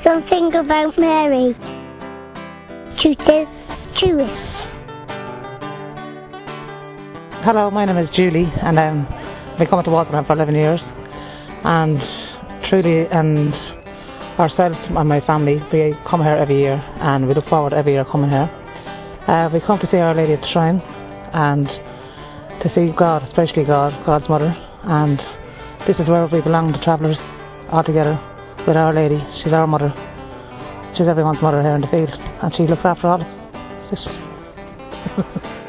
Something about Mary. Truth is Jewish. Hello, my name is Julie, and I've been coming to Walsingham for 11 years. And Trudy and ourselves and my family, we come here every year, and we look forward to every year coming here. We come to see Our Lady at the Shrine, and to see God, especially God's Mother. And this is where we belong, the travellers, all together with Our Lady. She's our mother. She's everyone's mother here in the field, and she looks after all of us.